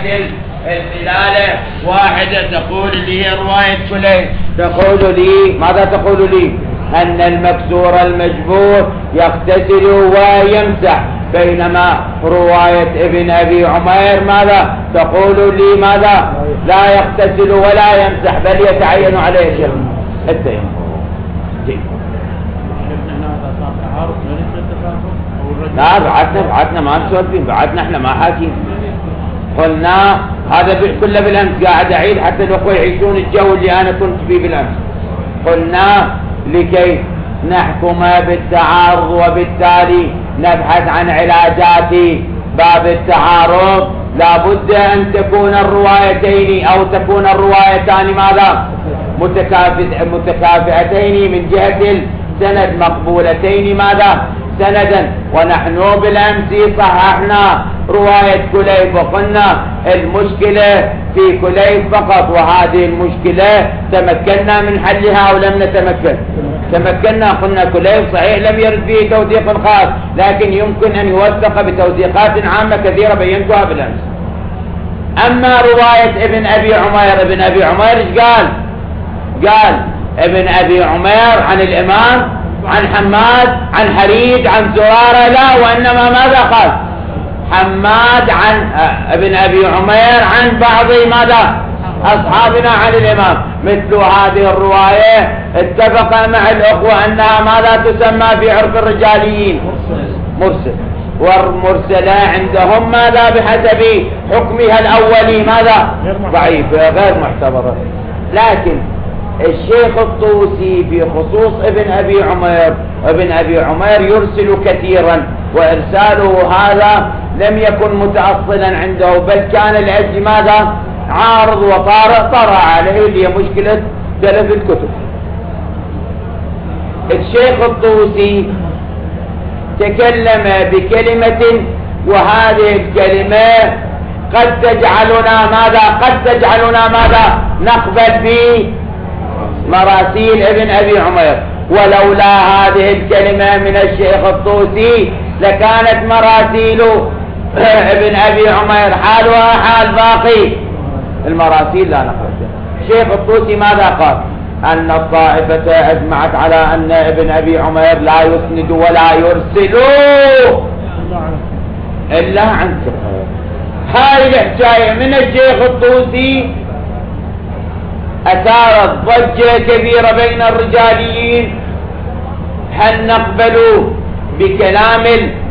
الدلالة واحدة تقول لي رواية كليب، تقول لي ماذا تقول لي؟ أن المكسور المجبور يغتسل ويمسح، بينما رواية ابن أبي عمير ماذا تقول لي؟ ماذا؟ لا يغتسل ولا يمسح بل يتعين عليه شيء التيمم. لا بعدنا ما نسولفين، بعدنا احنا ما حاكين. قلنا هذا كله بالامس، قاعد اعيد حتى الاخوه يعيشون الجو اللي انا كنت فيه بالامس. قلنا لكي نحكم بالتعارض وبالتالي نبحث عن علاجات باب التعارض لابد ان تكون الروايتين او تكون الروايتان ماذا؟ متكافئتين من جهة السند، مقبولتين ماذا؟ سندا. ونحن بالامس صححنا رواية كليب وقلنا المشكلة في كليب فقط، وهذه المشكلة تمكنا من حلها او لم نتمكن؟ تمكنا. قلنا كليب صحيح لم يرد فيه توثيق خاص، لكن يمكن ان يوثق بتوثيقات عامة كثيرة بينتها بالامس. اما رواية ابن ابي عمير، ابن ابي عمير ايش قال؟ قال ابن ابي عمير عن الامام، عن حماد، عن حريد، عن زرارة، لا وانما ماذا قال؟ حماد عن ابن ابي عمير عن بعض ماذا؟ اصحابنا عن الامام. مثل هذه الرواية اتفق مع الاخوة انها ماذا تسمى في عرف الرجاليين؟ مرسل. والمرسلة عندهم ماذا بحسب حكمها الاولي ماذا؟ ضعيف غير معتبرة. لكن الشيخ الطوسي في خصوص ابن أبي عمير، ابن أبي عمير يرسل كثيرا، وإرساله هذا لم يكن متأصلا عنده، بل كان لأجل ماذا؟ عارض وطرأ عليه اللي هي مشكلة تلف الكتب. الشيخ الطوسي تكلم بكلمة، وهذه الكلمة قد تجعلنا ماذا؟ نقبل مراسيل ابن أبي عمير. ولولا هذه الكلمة من الشيخ الطوسي لكانت مراسيل ابن أبي عمير حالها حال باقي المراسيل لا نقبل. الشيخ الطوسي ماذا قال؟ أن الطائفة أجمعت على أن ابن أبي عمير لا يسند ولا يرسل إلا عن ثقة. هاي الحكاية من الشيخ الطوسي أثارت ضجة كبيرة بين الرجاليين. هل نقبل بكلام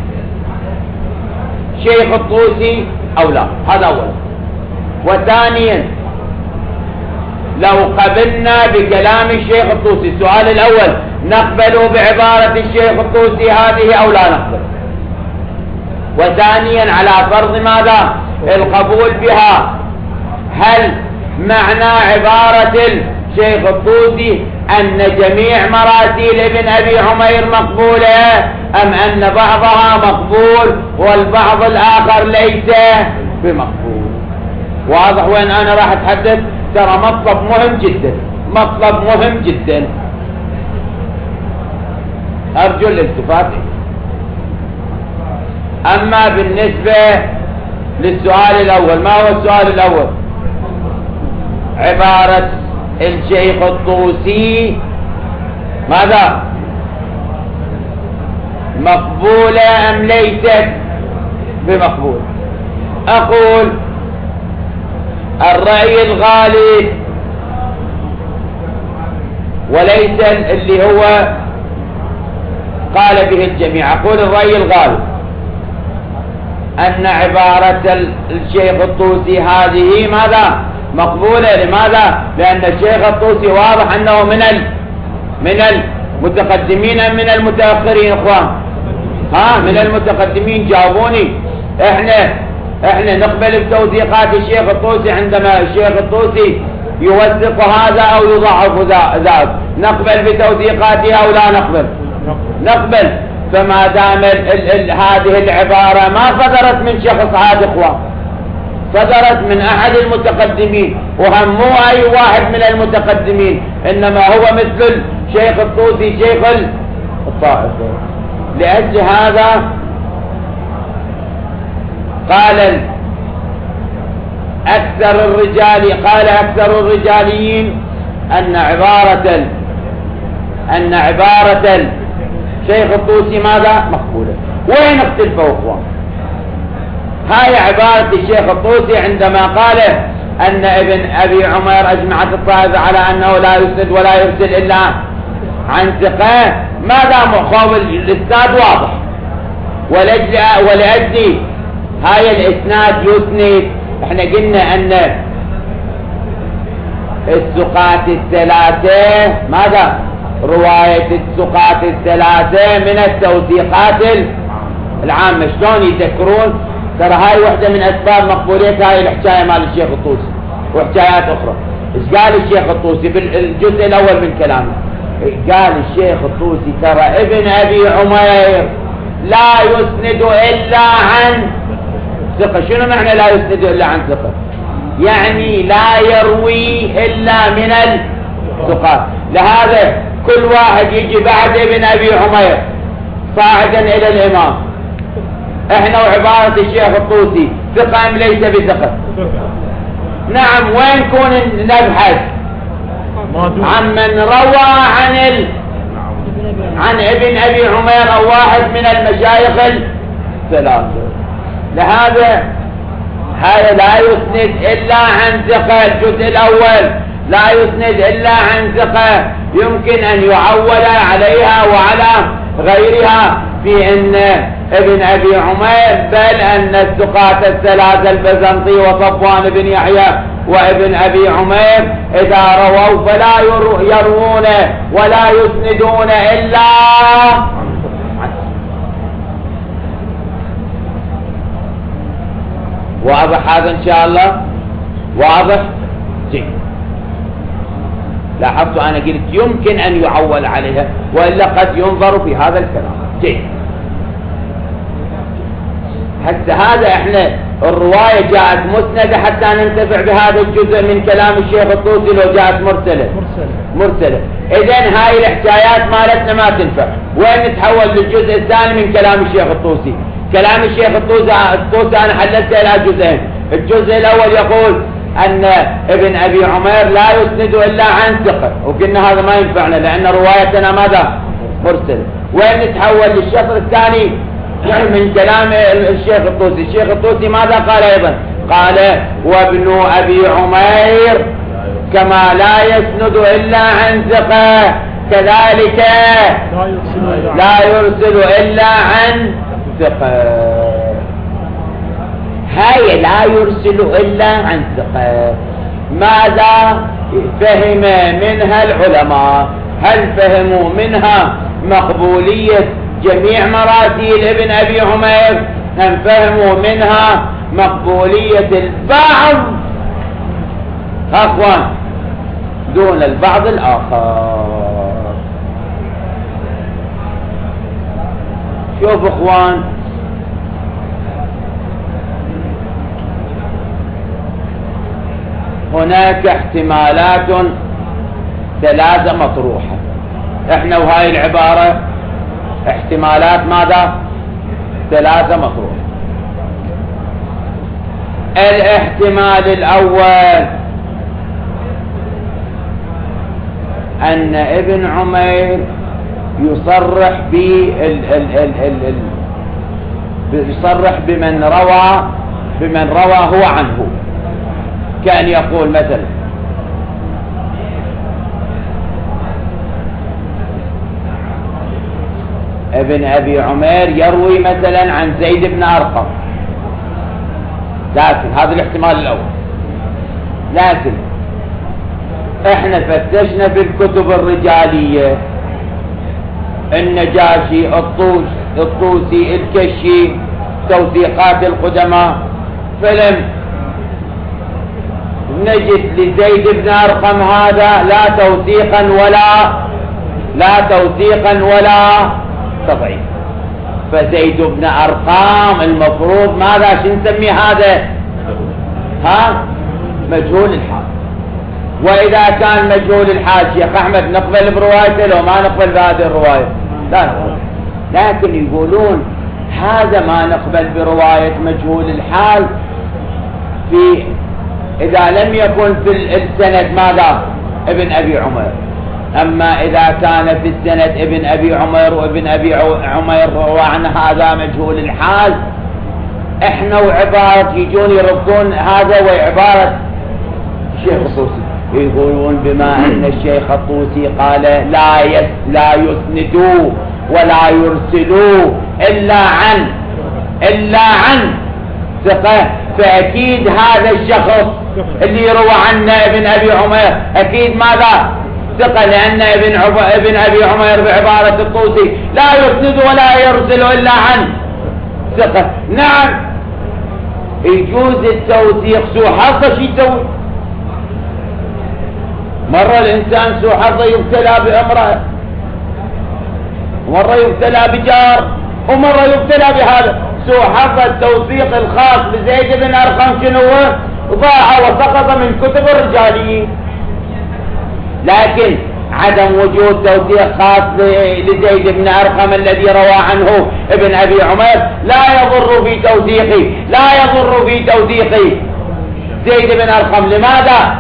الشيخ الطوسي أو لا؟ هذا أولا. وثانيا لو قبلنا بكلام الشيخ الطوسي، السؤال الأول نقبل بعبارة الشيخ الطوسي هذه أو لا نقبل؟ وثانيا على فرض ماذا؟ القبول بها، هل معنى عبارة الشيخ الطوسي أن جميع مراسيل ابن أبي عمير مقبولة، أم أن بعضها مقبول والبعض الآخر ليس بمقبول؟ واضح وين أنا راح أتحدث؟ ترى مطلب مهم جدا، أرجو الالتفات. أما بالنسبة للسؤال الأول، ما هو السؤال الأول؟ عبارة الشيخ الطوسي ماذا؟ مقبولة أم ليست بمقبول؟ أقول الرأي الغالب وليس اللي هو قال به الجميع، أقول الرأي الغالب أن عبارة الشيخ الطوسي هذه ماذا؟ مقبولة. لماذا؟ لأن الشيخ الطوسي واضح أنه من المتقدمين أم من المتأخرين؟ إخوان من المتقدمين. جاوبوني. احنا نقبل بتوثيقات الشيخ الطوسي عندما الشيخ الطوسي يوثق هذا أو يضعف ذاك، نقبل بتوثيقاته أو لا نقبل؟ نقبل. فما دام هذه العبارة ما صدرت من شخص عاد إخوان، صدرت من أحد المتقدمين، وهم مو أي واحد من المتقدمين، إنما هو مثل الشيخ الطوسي شيخ الطائفة. لأجل هذا قال أكثر الرجال قال أكثر الرجاليين أن عبارة الشيخ الطوسي ماذا؟ مقبولة. وين اختلفوا اخوان؟ هاي عبارة الشيخ الطوسي عندما قال أن ابن أبي عمير أجمعت الطائفة على أنه لا يسند ولا يرسل إلا عن ثقة، ماذا مخاول الإسناد واضح، ولأجل هاي الإسناد يسند. احنا قلنا أن الثقات الثلاثة ماذا؟ رواية الثقات الثلاثة من التوثيقات العامة. شلون يذكرون؟ ترى هاي واحدة من أسباب مقبولية هاي الحكاية مال الشيخ الطوسي وحكايات أخرى. إيش قال الشيخ الطوسي بالجزء الأول من كلامه؟ قال الشيخ الطوسي ترى ابن أبي عمير لا يسند إلا عن ثقة. شنو معنى لا يسند إلا عن ثقة؟ يعني لا يروي إلا من الثقات. لهذا كل واحد يجي بعد ابن أبي عمير صاعدا إلى الإمام، احنا وعبارة الشيخ الطوسي ثقة أم ليس بثقة؟ نعم. وين كون نبحث عن من روى عن ابن أبي عمير أو واحد من المشايخ الثلاثة. لهذا هذا لا يسند إلا عن ثقة. الجزء الأول لا يسند إلا عن ثقة يمكن أن يعول عليها وعلى غيرها في أن ابن أبي عمير، بل أن الثقات الثلاثة البزنطي وصفوان بن يحيى وابن أبي عمير إذا رووا فلا يروون ولا يسندون إلا واضح هذا إن شاء الله؟ واضح؟ جيد. لاحظتوا أنا قلت يمكن أن يعول عليها وإلا قد ينظر في هذا الكلام. جيد. حتى هذا احنا الرواية جاءت مسندة حتى ننتفع بهذا الجزء من كلام الشيخ الطوسي لو جاءت مرسلة. إذن هاي الحكايات مالتنا ما تنفع. وين نتحول للجزء الثاني من كلام الشيخ الطوسي؟ كلام الشيخ الطوسي أنا حللته إلى جزئين. الجزء الأول يقول أن ابن أبي عمير لا يسند إلا عن ثقة، وقلنا هذا ما ينفعنا لأن روايتنا ماذا؟ مرسلة. وين نتحول للشطر الثاني من كلام الشيخ الطوسي؟ الشيخ الطوسي ماذا قال أيضا؟ قال وابن أبي عمير كما لا يسند إلا عن ثقة كذلك لا يرسل إلا عن ثقة. هاي لا يرسل إلا عن ثقة. ماذا فهم منها العلماء؟ هل فهموا منها مقبولية جميع مراسيل ابن أبي عمير أم فهموا منها مقبولية البعض أخوان دون البعض الآخر؟ شوف اخوان، هناك احتمالات ثلاثة مطروحة. احنا وهاي العبارة احتمالات ماذا؟ ثلاثة مطروحة. الاحتمال الأول أن ابن عمير يصرح يصرح بمن روى هو عنه، كأن يقول مثلا ابن أبي عمير يروي مثلا عن زيد بن أرقم، لكن هذا الاحتمال الأول. لكن احنا فتشنا في الكتب الرجالية النجاشي، الطوسي، الكشي، توثيقات القدماء، فلم نجد لزيد بن أرقم هذا لا توثيقا ولا تضعيف. فزيد بن أرقام المفروض ماذا نسمي هذا؟ مجهول الحال. وإذا كان مجهول الحال شيخ أحمد نقبل بروايته لو ما نقبل بهذه الرواية؟ لا نقبل. لكن يقولون هذا ما نقبل برواية مجهول الحال في إذا لم يكن في السند ماذا؟ ابن أبي عمير. أما إذا كان في السند ابن أبي عمير وابن أبي عمير روى عن هذا مجهول الحال، احنا وعبارة يجون يردون هذا وعبارة الشيخ الطوسي، يقولون بما أن الشيخ الطوسي قال لا يسندوا ولا يرسلوا إلا عن ثقة، فأكيد هذا الشخص اللي يروى عنه ابن أبي عمير أكيد ماذا؟ ثقة، لأن ابن أبي عمير بعبارة الطوسي لا يسند ولا يرسل إلا عن ثقة. نعم يجوز التوثيق، سوء حظه شي يسوي؟ مرة الإنسان سوء حظه يبتلى بامرأة، ومرة يبتلى بجار، ومرة يبتلى بهذا. سوء حظ التوثيق الخاص بزيد بن أرقم شنو؟ ضاع وسقط من كتب الرجاليين. لكن عدم وجود توثيق خاص لزيد بن أرقم الذي روى عنه ابن أبي عمير لا يضر في توثيق زيد بن أرقم. لماذا؟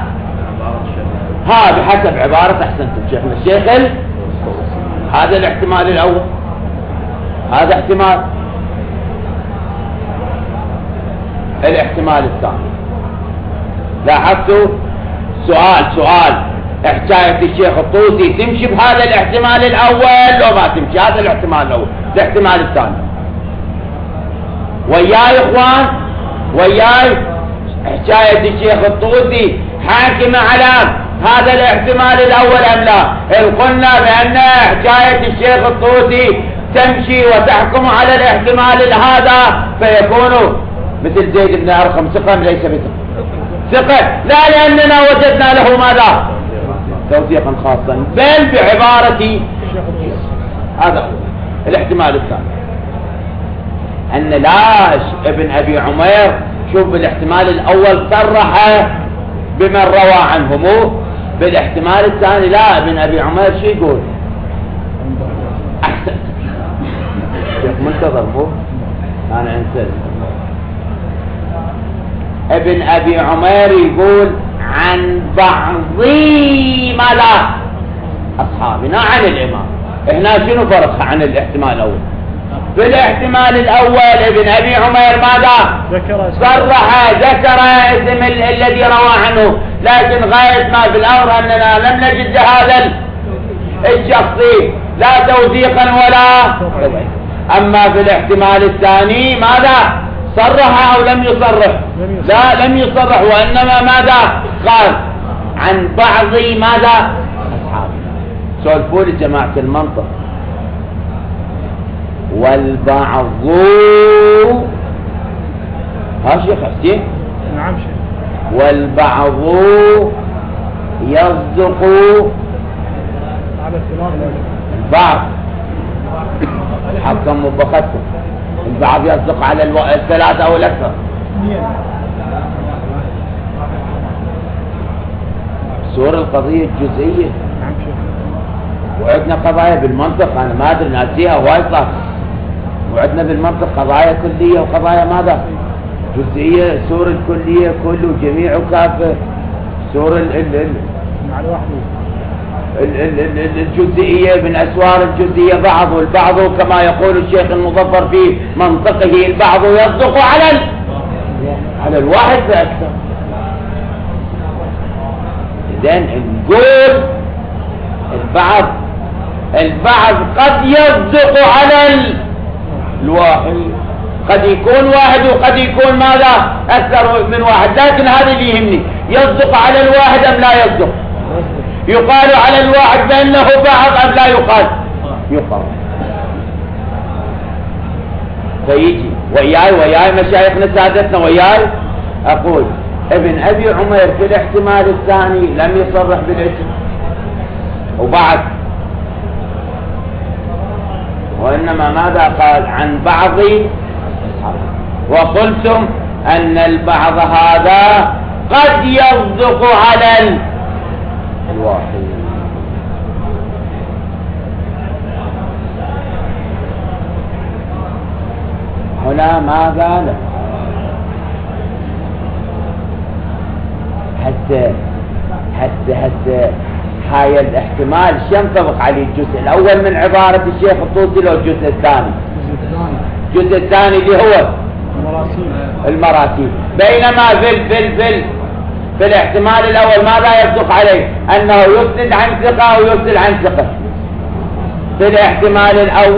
بحسب عبارة أحسنتم شيخنا الشيخ هذا الاحتمال الأول. هذا احتمال. الاحتمال الثاني، لاحظتوا سؤال حكاية الشيخ الطوسي تمشي بهذا الاحتمال الأول لو ما تمشي؟ هذا الاحتمال الأول. الاحتمال الثاني وياي إخوان، وياي حكاية الشيخ الطوسي حاكمة على هذا الاحتمال الأول أم لا؟ إن قلنا بأن حكاية الشيخ الطوسي تمشي وتحكم على الاحتمال هذا فيكون مثل زيد بن أرقم ثقة ليس ثقة، لا لأننا وجدنا له ماذا؟ توثيقا خاصا، بل بعبارة هذا الاحتمال الثاني أن لا ابن أبي عمير، شوف بالاحتمال الأول صرح بمن روى عنه، مو بالاحتمال الثاني لا. ابن أبي عمير شو يقول؟ أحسن شيخ منتظر، مو أنا أنسى. ابن أبي عمير يقول عن بعض ماذا؟ أصحابنا عن الإمام. إحنا شنو فرق عن الاحتمال الأول؟ في الاحتمال الأول ابن أبي عمير ماذا؟ صرح ذكر اسم الذي روى عنه، لكن غاية ما في الأمر أننا لم نجد هذا الشخصي لا توثيقا ولا. أما في الاحتمال الثاني ماذا؟ صرح أو لم يصرح؟ لا لم يصرح، وإنما ماذا قال؟ عن بعض ماذا؟ أصحابه. سولفوا لي جماعة المنطق. والبعض شيخ حسين؟ نعم شيخ. والبعض يصدق على البعض حكم وبختم. البعض يصدق على الثلاثة أو الأكثر. صور القضية الجزئية. نعم شيخ. وعندنا قضايا بالمنطق أنا ما أدري ناسيها وايد صح. وعندنا بالمنطق قضايا كلية وقضايا ماذا؟ جزئية. صور الكلية كله جميع كافة. صور الجزئية من أسوار الجزئية بعض، والبعض كما يقول الشيخ المظفر في منطقه البعض يصدق على الواحد فأكثر. إذن نقول البعض قد يصدق على الواحد، قد يكون واحد وقد يكون ماذا؟ أكثر من واحد. لكن هذا اللي يهمني، يصدق على الواحد أم لا يصدق؟ يقال على الواحد بأنه بعض أم لا يقال؟ فيجي وياي مشايخنا سادتنا وياي أقول ابن أبي عمير في الاحتمال الثاني لم يصرح بالاسم وبعد، وإنما ماذا قال؟ عن بعض أصحابه. وقلتم أن البعض هذا قد يصدق على الواحد. هنا ماذا له؟ هسه هاي الاحتمال شو ينطبق عليه؟ الجزء الاول من عبارة الشيخ الطوسي لو الجزء الثاني؟ الجزء الثاني اللي هو المراسيل. بينما في الاحتمال الاول ماذا يصدق عليه؟ انه يسند عن ثقة او يرسل عن ثقة. في الاحتمال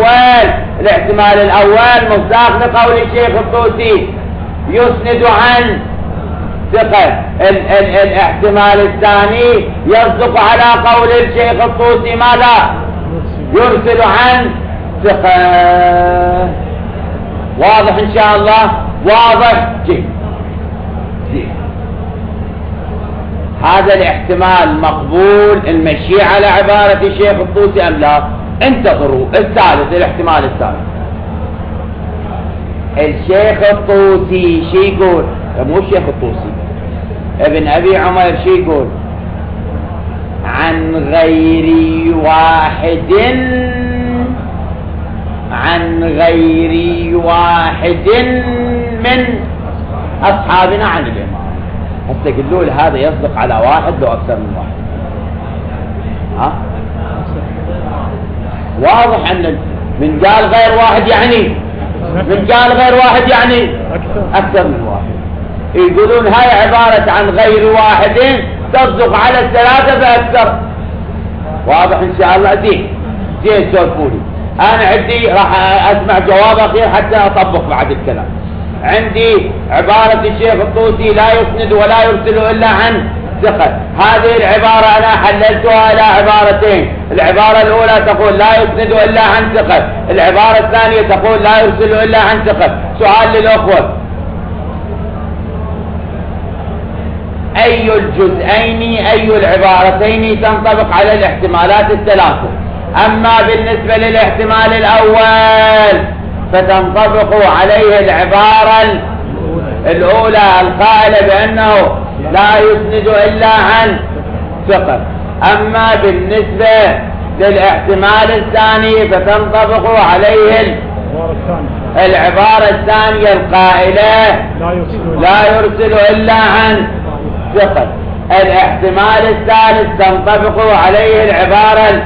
الاول مصداق لقول الشيخ الطوسي يسند عن ثقة. الاحتمال الثاني يصدق على قول الشيخ الطوسي ماذا؟ يرسل عن ثقة. واضح ان شاء الله؟ واضح جدا. هذا الاحتمال مقبول المشي على عبارة الشيخ الطوسي ام لا؟ انتظروا الثالث، الاحتمال الثالث. الشيخ الطوسي شي يقول؟ مو الشيخ الطوسي، ابن ابي عمر شي يقول؟ عن غير واحد من اصحابنا عن الامام. هسه قلوا له هذا يصدق على واحد لو اكثر من واحد. ها واضح ان من قال غير واحد يعني اكثر من واحد. يقولون هاي عبارة عن غير واحد تصدق على الثلاثة فاكثر. واضح ان شاء الله؟ زين سولفولي. انا عندي راح اسمع جواب اخير حتى اطبق بعد الكلام. عندي عبارة الشيخ الطوسي لا يسند ولا يرسل الا عن ثقة. هذه العبارة انا حللتها الى عبارتين. العبارة الاولى تقول لا يسند الا عن ثقة، العبارة الثانية تقول لا يرسل الا عن ثقة. سؤال للاخوة، اي الجزئين اي العبارتين تنطبق على الاحتمالات الثلاثة؟ اما بالنسبة للاحتمال الاول فتنطبق عليه العبارة الاولى القائلة بانه لا يسند الا عن ثقة. اما بالنسبة للاحتمال الثاني فتنطبق عليه العبارة الثانية القائلة لا يرسل الا عن ثقة. الاحتمال الثالث تنطبق عليه العبارة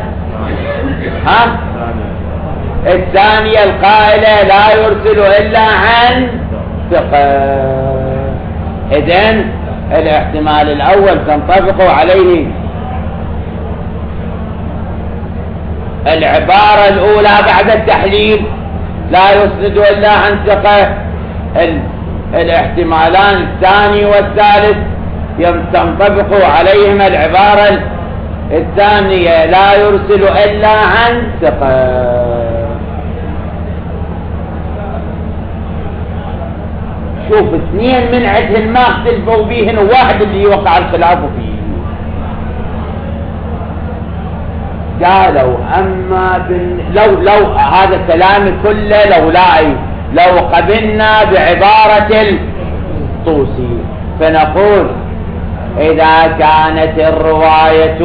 الثانية القائلة لا يرسل إلا عن ثقة. إذن الاحتمال الأول تنطبق عليه العبارة الأولى بعد التحليل لا يسند إلا عن ثقة. الاحتمالان الثاني والثالث تنطبق عليهما العبارة الثانية لا يرسل إلا عن ثقة. شوف اثنين من عدهن ما اختلفوا بيهن وواحد اللي يوقع الخلاف فيه. قالوا اما لو هذا الكلام كله لو قبلنا بعبارة الطوسي فنقول إذا كانت الرواية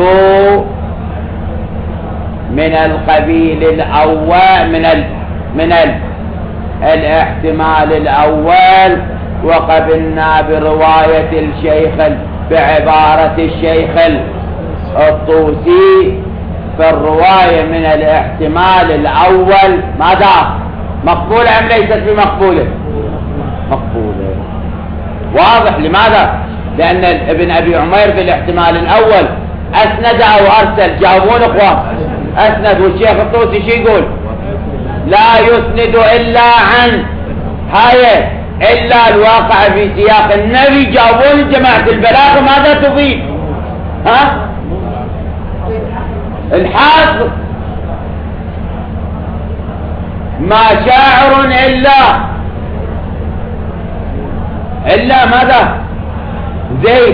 من القبيل الأول من الاحتمال الأول وقبلنا برواية الشيخ بعبارة الشيخ الطوسي، فالرواية من الاحتمال الأول ماذا؟ مقبولة أم ليست بمقبولة؟ مقبولة. واضح. لماذا؟ لأن ابن أبي عمير في الاحتمال الأول أسند أو أرسل. جاوبون اخوان. أسند. والشيخ الطوسي شو يقول؟ لا يسند إلا عن هاي إلا الواقع في سياق النبي. جاوبون جماعة البلاغة ماذا تفيد؟ الحاصل ما شاعر إلا ماذا؟ زيد.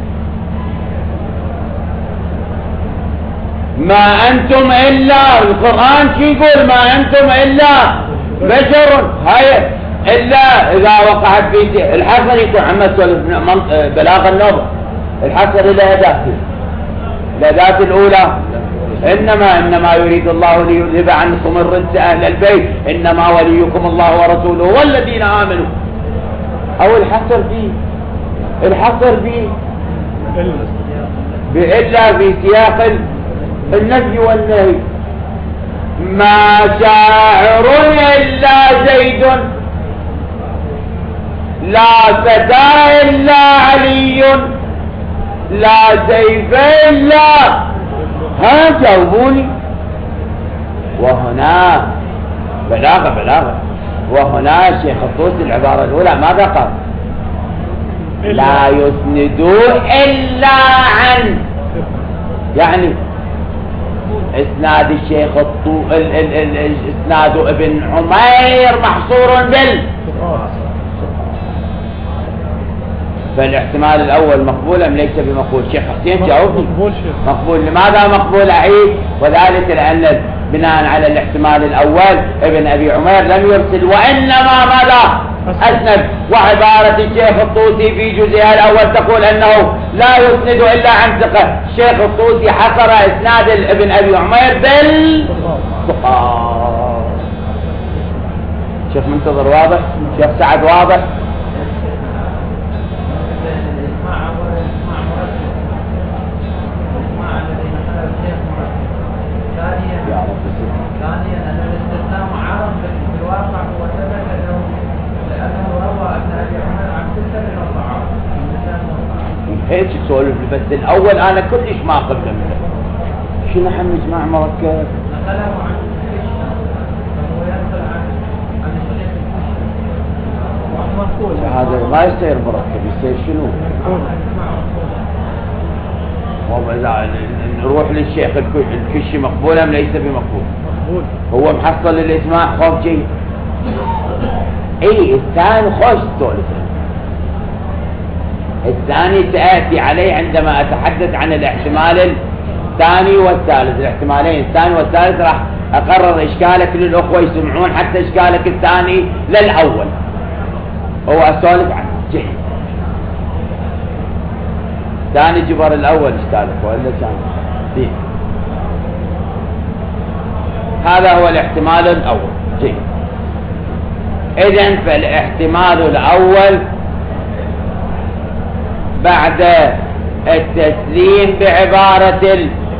ما أنتم إلا القرآن شو يقول؟ ما أنتم إلا بشر. هاي إلا إذا وقعت في الحصر يكون عمد بلاغ النظر. الحصر إلى ذات الأولى إنما يريد الله ليذهب عنكم الرجس أهل البيت إنما وليكم الله ورسوله والذين آمنوا. أو الحصر فيه بإلا في سياق النفي والنهي. ما شاعر إلا زيد لا فتى إلا علي لا سيف إلا، ها جاوبوني. وهنا بلاغة وهنا الشيخ الطوسي العبارة الأولى ماذا قال؟ لا يسندوا إلا عن، يعني اسناد الشيخ اسناد ابن عمير محصور فالاحتمال الأول مقبول أم ليس بمقبول؟ شيخ حسين جاوبني. مقبول. لماذا مقبول أعيد؟ وذلك لأن بناء على الاحتمال الأول ابن أبي عمير لم يرسل وإنما ماذا؟ أسند. وعبارة الشيخ الطوسي في جزئها الأول تقول أنه لا يسند إلا عن ثقة. الشيخ الطوسي حصر إسناد ابن أبي عمير بالثقات. شيخ منتظر واضح؟ شيخ سعد واضح؟ ثانيا أن الاستثناء معارض بالواقع هو ثبت له لأنه روى أن أبي عمر عن ستة من الضعاف. هيك تسولف بس الأول أنا كلش ما قبل منه. شنو حمد جماعة مركب؟ نقله عن كشنا فهو ينقل عن الشيخ هذا ما يصير مركب، يصير شنو؟ نروح للشيخ الكشي مقبول أم ليس بمقبول؟ مقبول. هو محصل الإسماع خوف جيد. اي الثاني خوش تسولف. الثاني سآتي عليه عندما أتحدث عن الاحتمال الثاني والثالث. الاحتمالين الثاني والثالث راح أقرر إشكالك للأخوة يسمعون حتى إشكالك الثاني للأول. هو أسولف عنه جيد. ثاني جبر الأول اشتالك وإلا كان دين. هذا هو الاحتمال الأول. جيد. إذن فالاحتمال الأول بعد التسليم بعبارة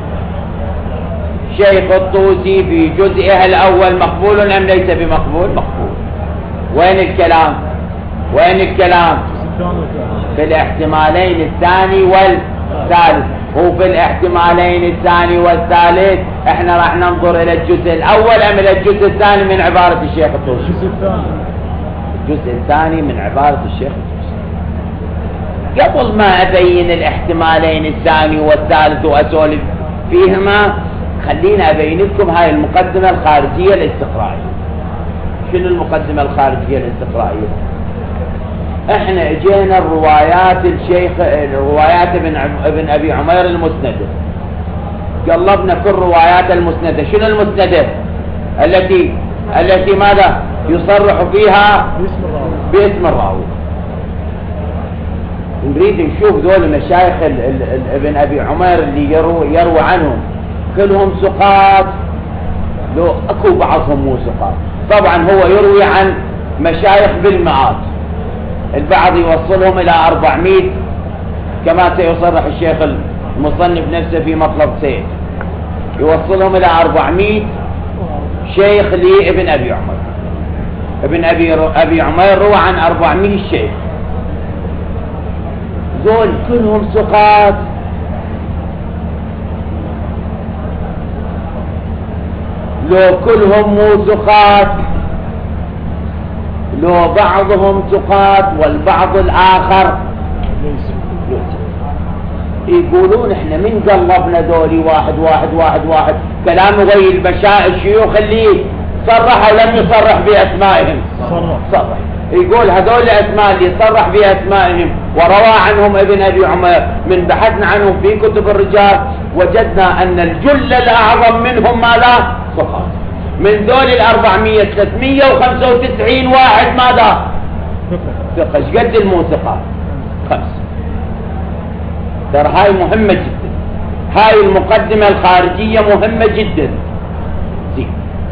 الشيخ الطوسي في جزئها الأول مقبول أم ليس بمقبول؟ مقبول. وين الكلام؟ وين الكلام؟ في الاحتمالين الثاني والثالث. وفي الاحتمالين الثاني والثالث احنا راح ننظر الى الجزء الاول ام الى الجزء الثاني من عبارة الشيخ الطوسي؟ الجزء الثاني من عبارة الشيخ الطوسي. قبل ما ابين الاحتمالين الثاني والثالث واسولف فيهما خلينا ابين لكم هاي المقدمة الخارجية الاستقرائية. شنو المقدمة الخارجية الاستقرائية؟ احنا اجينا الروايات الشيخ الروايات ابن ابي عمير المسندة، قلبنا في الروايات المسندة. شنو المسندة؟ التي ماذا يصرح فيها باسم الراوي. نريد نشوف ذول مشايخ ابن ابي عمير اللي يروي عنهم كلهم ثقات، لو اكو بعضهم مو ثقات. طبعا هو يروي عن مشايخ بالمئات، البعض يوصلهم إلى 400 كما سيصرح الشيخ المصنف نفسه في مطلب سيد، يوصلهم إلى 400 شيخ لابن أبي عمر. ابن أبي عمر روى عن 400 شيخ، ذول كلهم ثقات. لو كلهم مو ثقات، لو بعضهم ثقات والبعض الآخر يقولون احنا من قلبنا دولي واحد واحد واحد واحد. كلام غير الشيوخ اللي صرح ولم يصرح بأسمائهم صرح. يقول هذول الأسماء اللي صرح بأسمائهم وروى عنهم ابن أبي عمر من بحثنا عنهم في كتب الرجال وجدنا أن الجل الأعظم منهم ماذا؟ ثقات. من دول 400 395 واحد ماذا؟ ثقة. ايش قد الموثقات؟ 5. ترى هاي مهمة جدا، هاي المقدمة الخارجية مهمة جدا. زين.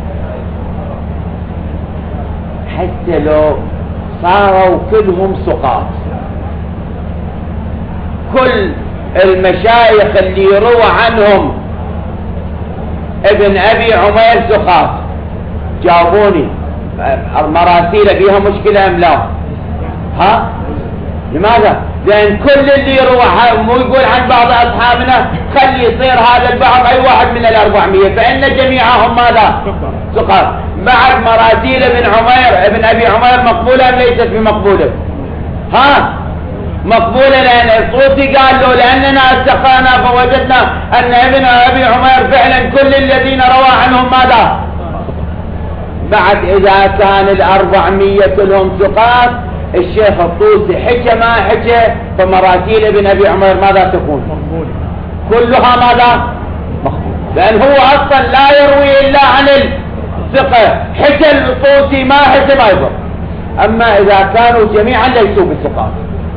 حتى لو صاروا كلهم ثقات، كل المشايخ اللي يروى عنهم ابن أبي عمير ثقات. جاوبوني، مراسيل فيها مشكلة أم لا؟ ها؟ لماذا؟ لأن كل اللي يروى مو يقول عن بعض أصحابنا خلي يصير هذا البعض أي واحد من 400، فإن جميعهم ماذا؟ ثقات. بعد مراسيل ابن أبي عمير مقبولة أم ليست بمقبولة؟ ها؟ مقبولة، لأن الطوسي قال له لأننا استقانا فوجدنا أن ابن أبي عمير فعلا كل الذين روى عنهم ماذا؟ بعد إذا كان 400 كلهم ثقات، الشيخ الطوسي حكى ما حكى، فمراسيل ابن أبي عمير ماذا تكون؟ مقبولة كلها ماذا؟ مقبولة، لأن هو أصلا لا يروي إلا عن الثقة، حكى الطوسي ما حكى ما يضر. أما إذا كانوا جميعا ليسوا بثقات،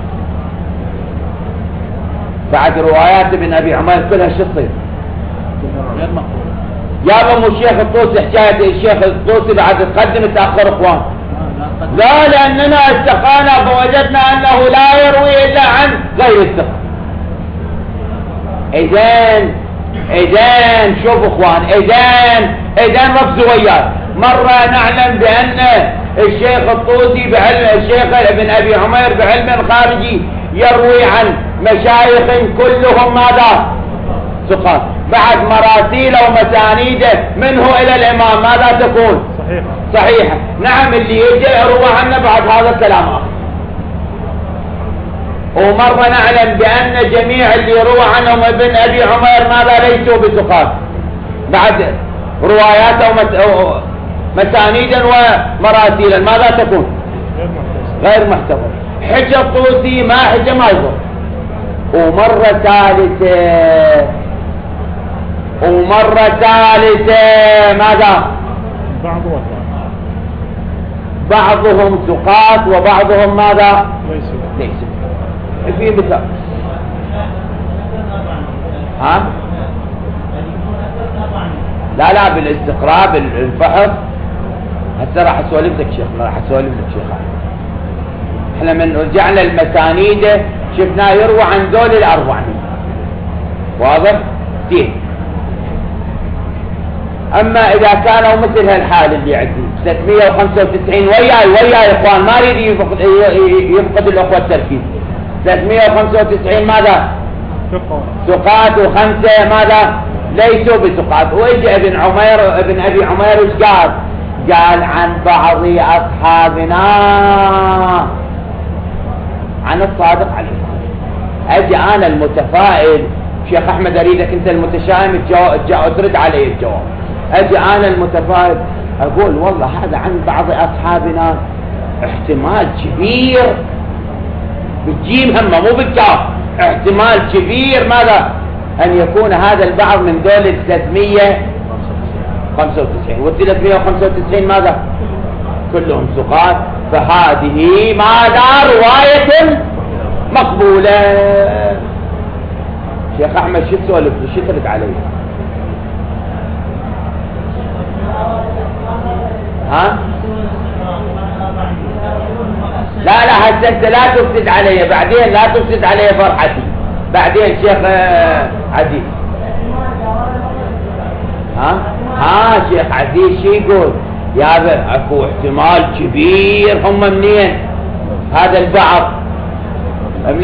بعد روايات ابن أبي عمير كلها شو تصير؟ غير مقبولة. يا ابو الشيخ الطوسي حكاية الشيخ الطوسي بعد تقدم تأخر اخوان؟ لا، لأننا استقانا فوجدنا أنه لا يروي إلا عن غير الثقة. إذن شوف اخوان، إذن رفزوا وياه. مرة نعلم بأن الشيخ الطوسي الشيخ ابن أبي عمير بعلم خارجي يروي عن مشايخ كلهم ماذا؟ ثقات. بعد مراسيل ومسانيده منه إلى الإمام ماذا تكون؟ صحيحة. نعم، اللي يجي يروى عنه بعد هذا الكلام آخر. ومرة نعلم بأن جميع اللي يروى عنهم ابن أبي عمير ماذا؟ ليسوا بثقات. بعد رواياته مسانيدا ومراسيلا ماذا تكون؟ غير محتفظ. حجة الطوسي ما حجة ما يضر. ومرة ثالثة ماذا؟ بعضهم ثقات وبعضهم ماذا؟ ليسوا. في مثال ها؟ لا بالاستقراء الفحص. هسه راح اسولف لك شيخ. احنا من رجعنا المسانيد شفنا يروى عن دول 400. واضح؟ زين. اما اذا كانوا مثل هالحال اللي عندي 395 وياي يا اخوان، ما يريد يفقد الاخوه التركيز. 395 ماذا؟ ثقات، و5 ماذا؟ ليسوا بثقات. واجى ابن ابي عمير ايش قال عن بعض اصحابنا عن الصادق عليه السلام. اجي انا المتفائل، شيخ احمد اريدك انت المتشائم ترد علي الجواب. اجي انا المتفائل اقول والله هذا عن بعض اصحابنا احتمال كبير، بالجيم همه مو بالكاف، احتمال كبير ماذا؟ ان يكون هذا البعض من دول 395 وال 395 ماذا؟ كلهم ثقات. فهذه ماذا؟ رواية مقبولة. شيخ احمد شو تسولف؟ شو ترد علي؟ ها؟ لا هسه انت لا تفسد علي، بعدين لا تفسد علي فرحتي. بعدين شيخ عزيز شيخ عزيز شو يقول؟ يا اكو احتمال كبير هم منين هذا البعض من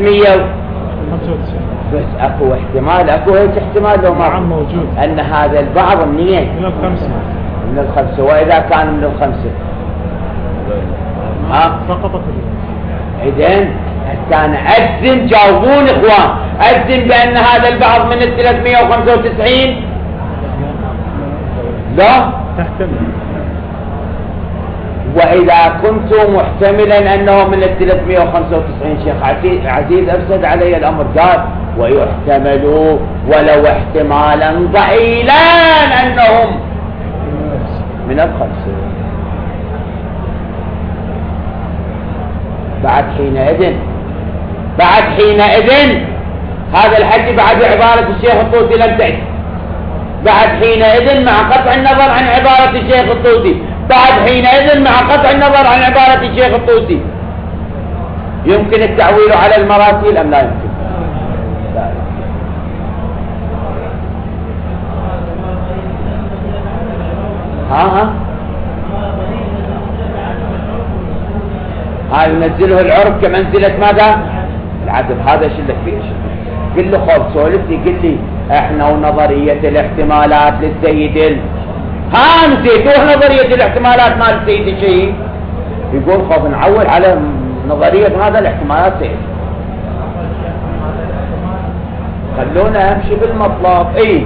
695 بس اكو احتمال، اكو هيك احتمال لو ما موجود ان هذا البعض منين؟ من الخمسة. واذا كان من الخمسة سقطت. اذن كان اجزم، جاوبون اخوان، اجزم بان هذا البعض من 395 لا تحتمل. واذا كنت محتملا انه من 395 شيخ عزيز افسد علي الامر. قال ويحتمل ولو احتمالا ضئيلا انهم من الخمسة. بعد حينئذ هذا الحج بعد عبارة الشيخ الطوسي لم تأتي. بعد حينئذ مع قطع النظر عن عبارة الشيخ الطوسي، يمكن التعويل على المراسيل أم لا يمكن؟ لا. ها هاي ينزله العرف كمنزلة ماذا؟ العدل. هذا ايش لك فيه؟ قل له خوف سولفتي، قل لي احنا ونظرية الاحتمالات للسيد نسيتوه نظرية الاحتمالات مال السيد الشهيد. يقول خوف نعول على نظرية هذا الاحتمالات سيد. خلونا امشي بالمطلب. اي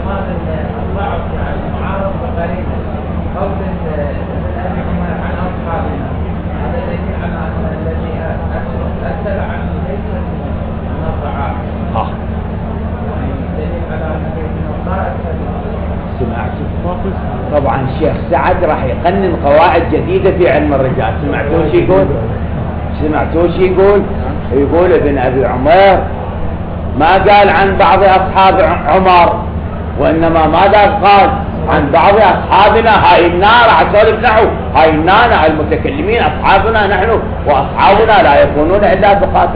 طبعا الشيخ سعد راح يقنن قواعد جديدة في علم الرجال. سمعتوه شي يقول؟ سمعتوه شي يقول؟ يقول ابن ابي عمر ما قال عن بعض اصحاب عمر، وانما ماذا قال عن بعض اصحابنا. هاي النار عسولف نحو هاي النار المتكلمين اصحابنا نحن، واصحابنا لا يكونون الا بقاتل.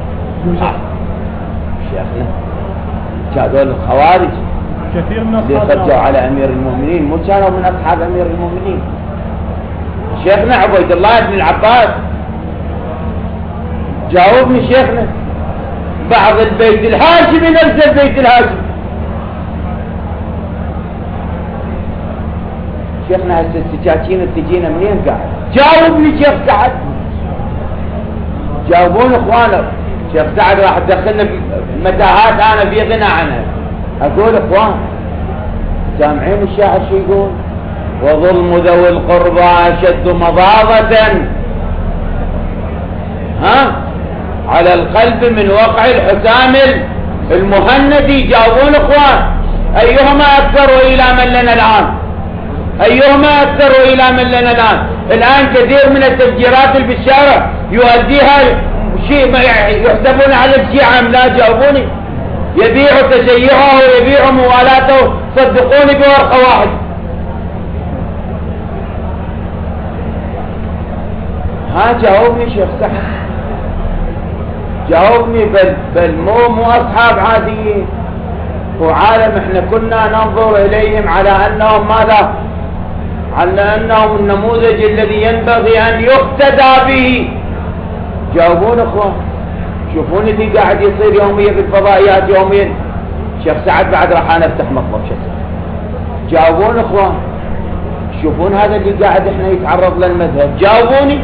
شيخنا هذول الخوارج كثير من اللي خرجوا على امير المؤمنين مو كانوا من اصحاب امير المؤمنين. شيخنا عبيد الله بن العباس جاوبني شيخنا، بعض البيت الهاشمي نفس البيت الهاشمي. شيخنا هسه السكاكين تجينا منين قاعد؟ جاوبني شيخ سعد، جاوبون اخوانا. شيخ سعد راح تدخلنا بمتاهات انا في غنى عنها. اقول اخوان سامعين الشاعر شو يقول؟ وظلم ذوي القربى اشد مضاضة على القلب من وقع الحسام المهندي. جاوبون اخوان ايهما اكثر ايلاما لنا الان؟ ايهما اكثر ايلاما لنا الان كثير من التفجيرات اللي بالشارع يؤديها شيء يحسبون على الشيعة. لا جاوبوني. يبيع تشيعه ويبيع موالاته، صدقوني بورقة واحد. جاوبني شيخ سعد، جاوبني. بل مو اصحاب عاديين، وعالم احنا كنا ننظر اليهم على انهم ماذا؟ على انهم النموذج الذي ينبغي ان يقتدى به. جاوبون اخوان. شوفون اللي قاعد يصير يوميا في الفضائيات يوميا. شيخ سعد بعد راح انا افتح مطلب شيخ سعد. جاوبون اخوان. شوفون هذا اللي قاعد احنا يتعرض للمذهب. جاوبوني.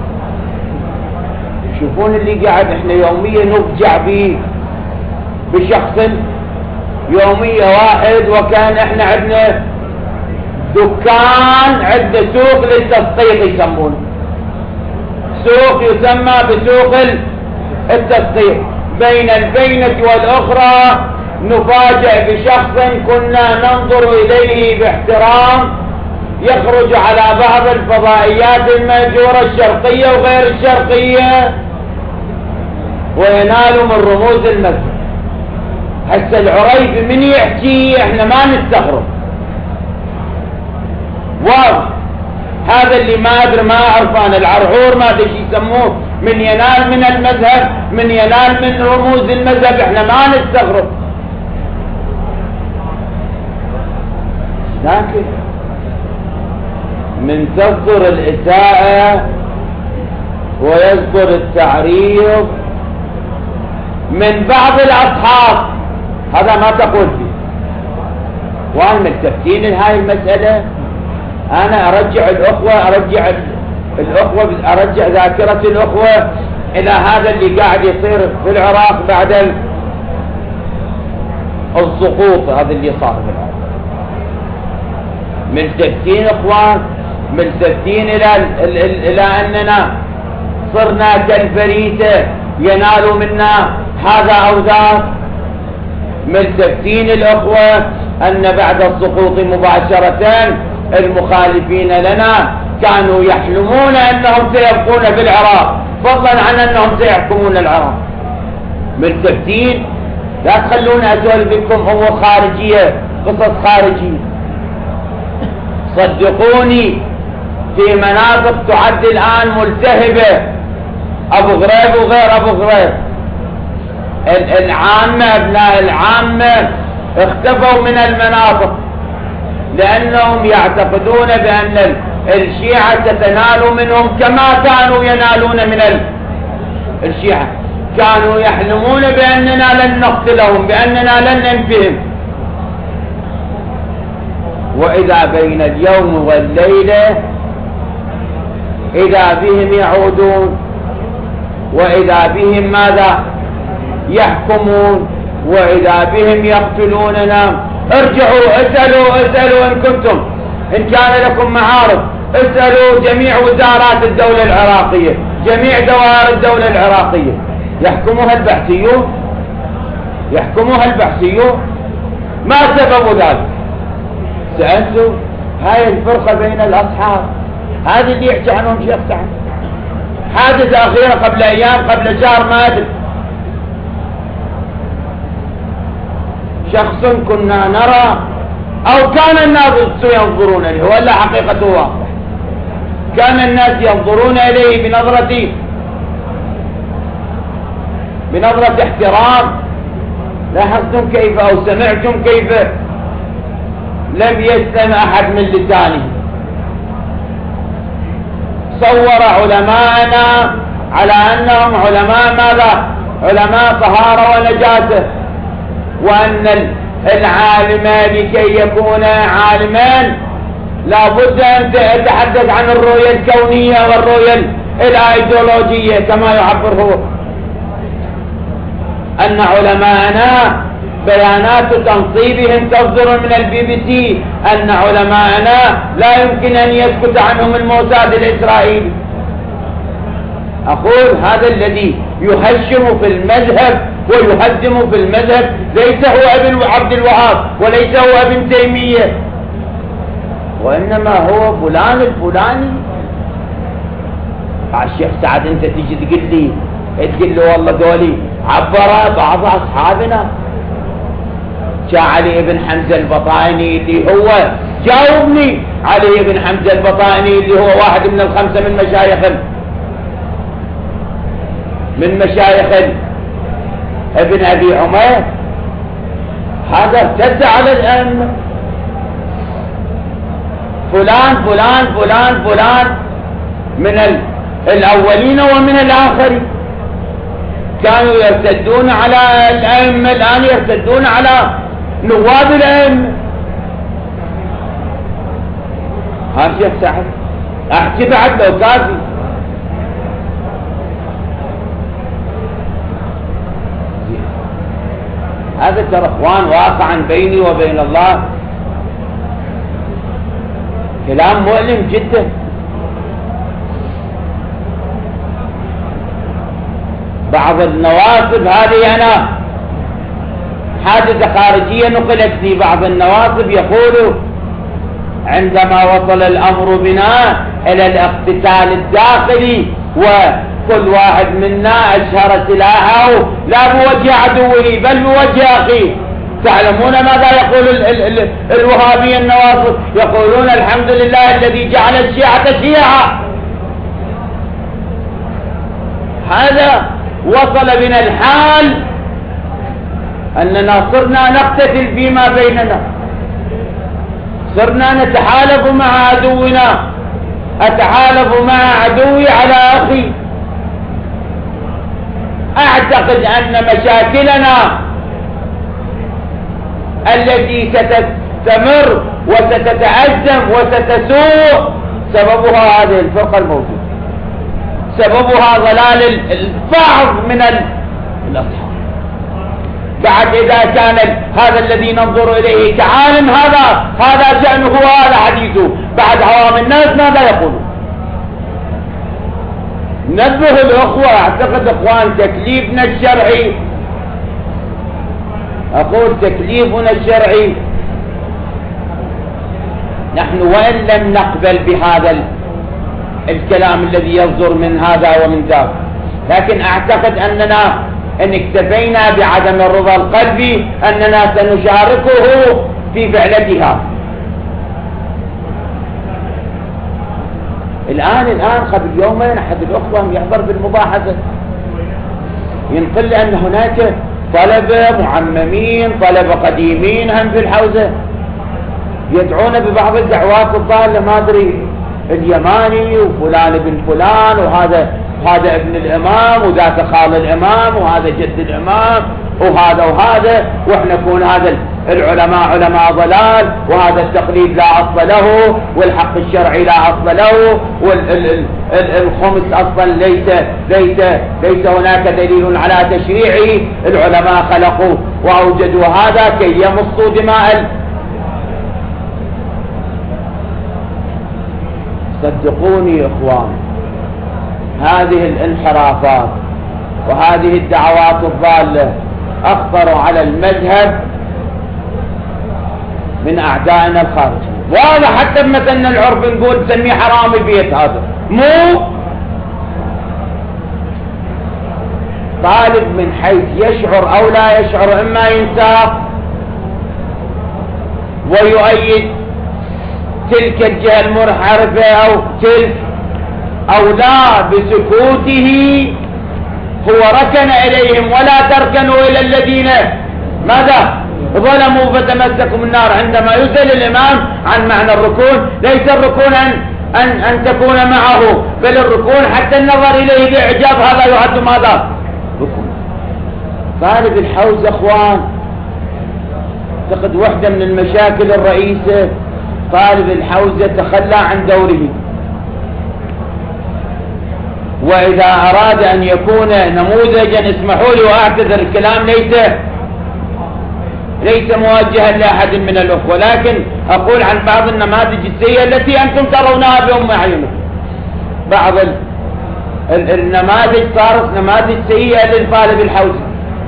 شوفون اللي قاعد احنا يوميا نفجع به بشخص يوميا واحد، وكان احنا عندنا دكان، عندنا سوق للتسقيق يسمونه، سوق يسمى بسوق التسقيق. بين البينة والأخرى نفاجأ بشخص كنا ننظر إليه باحترام يخرج على بعض الفضائيات المأجورة الشرقية وغير الشرقية وينال من رموز المذهب. هسه العريب من يحكي احنا ما نستغرب. واو هذا اللي ما ادري ما اعرف انا العرعور ما ادري شو يسموه، من ينال من المذهب، من ينال من رموز المذهب، احنا ما نستغرب. لكن من تصدر الإساءة ويذكر التعريض من بعض الأصحاب، هذا ما تقول فيه. وأنا ملتفتين لهاي المسألة. أنا أرجع الأخوة، أرجع ذاكرة الأخوة إلى هذا اللي قاعد يصير في العراق بعد السقوط، هذا اللي صار في العراق. ملتفتين اخوان، ملتفتين الى اننا صرنا كالفريسة ينال منا هذا او ذاك. ملتفتين الاخوة ان بعد السقوط مباشرة المخالفين لنا كانوا يحلمون انهم سيبقون في العراق فضلا عن انهم سيحكمون العراق. ملتفتين، لا تخلون اسولف لكم هو خارجية، قصص خارجية. صدقوني في مناطق تعد الآن ملتهبة، أبو غريب وغير أبو غريب، العامة أبناء العامة اختفوا من المناطق لأنهم يعتقدون بأن الشيعة تتنال منهم كما كانوا ينالون من الشيعة. كانوا يحلمون بأننا لن نقتلهم، بأننا لن ننفهم. وإذا بين اليوم والليلة إذا بهم يعودون، وإذا بهم ماذا يحكمون، وإذا بهم يقتلوننا. ارجعوا اسألوا إن كنتم، إن كان لكم معارض اسألوا جميع وزارات الدولة العراقية، جميع دوائر الدولة العراقية. يحكموها البحثيون. ما سبب ذلك؟ سألتوا هاي الفرقة بين الأصحاب، هذه اللي يحكي عنهم شيخ سعد، حادثة أخيرة قبل أيام، قبل شهر ما أدري. شخص كنا نرى أو كان الناس ينظرون إليه، ولا حقيقته واضحة، كان الناس ينظرون إليه بنظرة احترام. لاحظتم كيف أو سمعتم كيف لم يسلم أحد من لسانه. صور علماءنا على أنهم علماء ماذا؟ علماء طهارة ونجاسة، وأن العالم لكي يكون عالما لابد أن يتحدث عن الرؤية الكونية والرؤية الأيديولوجية كما يعبر هو. أن علماءنا بيانات تنصيبهم تصدر من الBBC، أن علماءنا لا يمكن أن يسكت عنهم الموساد الإسرائيلي. أقول هذا الذي يهشم في المذهب ويهدم في المذهب ليس هو ابن عبد الوهاب وليس هو ابن تيمية، وإنما هو فلان الفلاني. الشيخ سعد أنت تيجي تقول له والله دولي عبر بعض أصحابنا. علي بن حمزة البطائني اللي هو، جاوبني، علي بن حمزة البطائني اللي هو واحد من الخمسة من مشايخ ابن أبي عمير، هذا ارتد على الأئمة. فلان من الأولين ومن الآخرين كانوا يرتدون على الأئمة، الآن يرتدون على نواب الأئمة. ها شيخ سعد احكي بعد لو كافي. هذا ترى اخوان واقعا بيني وبين الله كلام مؤلم جدا. بعض النواصب هذه، أنا حادثة خارجية نقلت لي، بعض النواصب يقول عندما وصل الأمر بنا إلى الاقتتال الداخلي وكل واحد منا أشهر سلاحه لا بوجه عدوه بل بوجه أخيه. تعلمون ماذا يقول الوهابية النواصب؟ يقولون الحمد لله الذي جعل الشيعة شيعة. هذا وصل بنا الحال أننا صرنا نقتتل فيما بيننا، صرنا نتحالف مع عدونا، أتحالف مع عدوي على أخي. أعتقد أن مشاكلنا التي ستستمر وستتأزم وستسوء سببها هذه الفرقة الموجودة، سببها ضلال البعض من الأصحاب. بعد إذا كان هذا الذي ننظر إليه كعالم هذا شأنه وهذا حديثه، بعد عوام الناس ماذا يقولون؟ نبه الأخوة. أعتقد إخوان تكليفنا الشرعي، أقول تكليفنا الشرعي، نحن وإن لم نقبل بهذا الكلام الذي يصدر من هذا ومن ذاك، لكن أعتقد أننا إن اكتفينا بعدم الرضا القلبي أننا سنشاركه في فعلتها. الآن قبل يومين أحد الأخوة يحضر بالمباحثة، ينقل أن هناك طلبة معممين، طلبة قديمين هم في الحوزة يدعون ببعض الدعوات الضالة، ما أدري اليماني وفلان ابن فلان وهذا ابن الإمام وذاك خال الإمام وهذا جد الإمام وهذا واحنا نكون هذا العلماء علماء ضلال، وهذا التقليد لا أصل له، والحق الشرعي لا أصل له، والخمس أصلا ليس هناك دليل على تشريعه، العلماء خلقوا وأوجدوا هذا كي يمصوا دماء. صدقوني إخوان، هذه الانحرافات وهذه الدعوات الضالة أخطر على المذهب من أعدائنا الخارجيين. وهذا حتى مثلا العرف نقول سميه حرام البيت، هذا مو طالب من حيث يشعر أو لا يشعر، إما ينساق ويؤيد تلك الجهة المنحرفة أو تلك، أو لا بسكوته هو ركن إليهم ولا تركنوا إلى الذين ماذا ظلموا فتمسكوا النار. عندما يسأل الإمام عن معنى الركون، ليس الركون أن تكون معه، بل الركون حتى النظر إليه بإعجاب، هذا يعد ماذا ركون. طالب الحوز أخوان اعتقد واحدة من المشاكل الرئيسة، طالب الحوزة تخلى عن دوره، وإذا أراد أن يكون نموذجا، اسمحوا لي وأعتذر الكلام ليس موجها لأحد من الأخوة، لكن أقول عن بعض النماذج السيئة التي أنتم ترونها بأم أعينكم. بعض النماذج صارت نماذج سيئة للطالب الحوزي،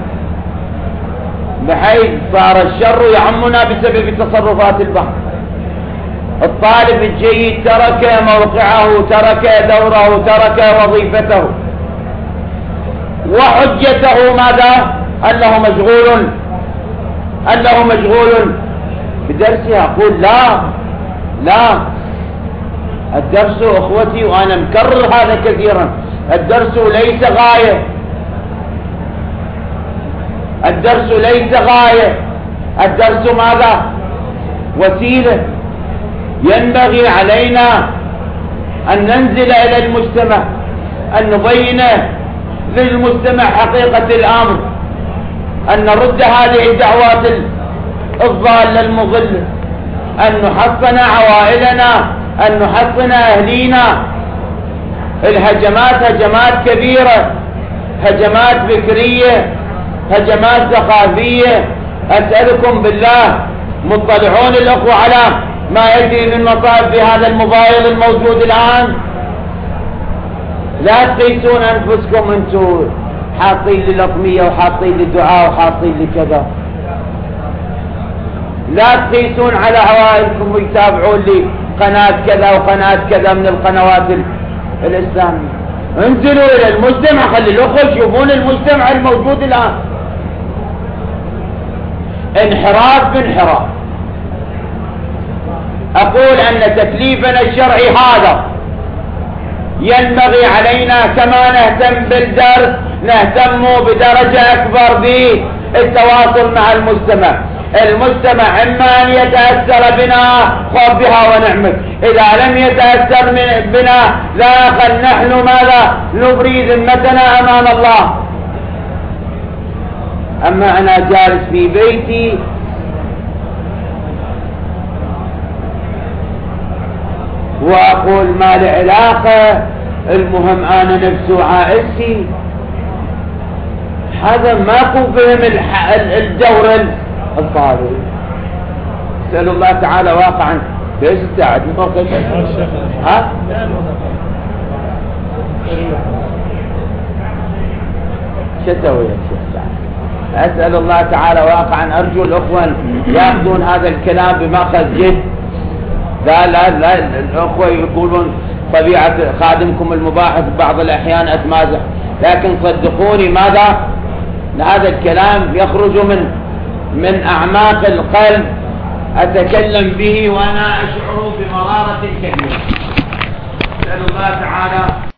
بحيث صار الشر يعمنا بسبب تصرفات البعض. الطالب الجيد ترك موقعه، ترك دوره، ترك وظيفته، وحجته ماذا؟ أنه مشغول بدرسه. أقول لا، الدرس أخوتي، وأنا مكرر هذا كثيرا، الدرس ليس غاية، الدرس ماذا؟ وسيلة. ينبغي علينا أن ننزل إلى المجتمع، أن نبين للمجتمع حقيقة الأمر، أن نرد هذه الدعوات الضالة المضلة، أن نحصن عوائلنا، أن نحصن أهلينا. الهجمات هجمات كبيرة، هجمات فكرية، هجمات ثقافية. أسألكم بالله، مطلعون الأخوة على ما يجري من مصائب في هذا الموبايل الموجود الآن؟ لا تقيسون أنفسكم أنتم حاطين للأطمية وحاطين للدعاء وحاطين لكذا، لا تقيسون على عوائلكم ويتابعون لي قناة كذا وقناة كذا من القنوات الإسلامية. انزلوا إلى المجتمع، خلي الأخوة يشوفون المجتمع الموجود الآن، انحراف بانحراف. أقول أن تكليفنا الشرعي هذا ينبغي علينا، كما نهتم بالدرس نهتم بدرجة أكبر بالتواصل مع المجتمع. المجتمع إما أن يتأثر بنا خذ بها ونعمت، إذا لم يتأثر بنا لا خل نحن ماذا نبري ذمتنا أمام الله. أما أنا جالس في بيتي وأقول ما له علاقة، المهم أنا نفسي وعائلتي، هذا ماكو فهم الدور الطالب. أسأل الله تعالى واقعا ليش الساعد موقف ها؟ شتوي يا شيخ سعد. أسأل الله تعالى واقعا، أرجو الأخوة يأخذون هذا الكلام بمأخذ جد. لا الأخوة يقولون طبيعة خادمكم المباحث بعض الأحيان أتمازح، لكن صدقوني ماذا هذا الكلام يخرج من أعماق القلب، أتكلم به وأنا أشعر بمرارة كبيرة. أسأل الله تعالى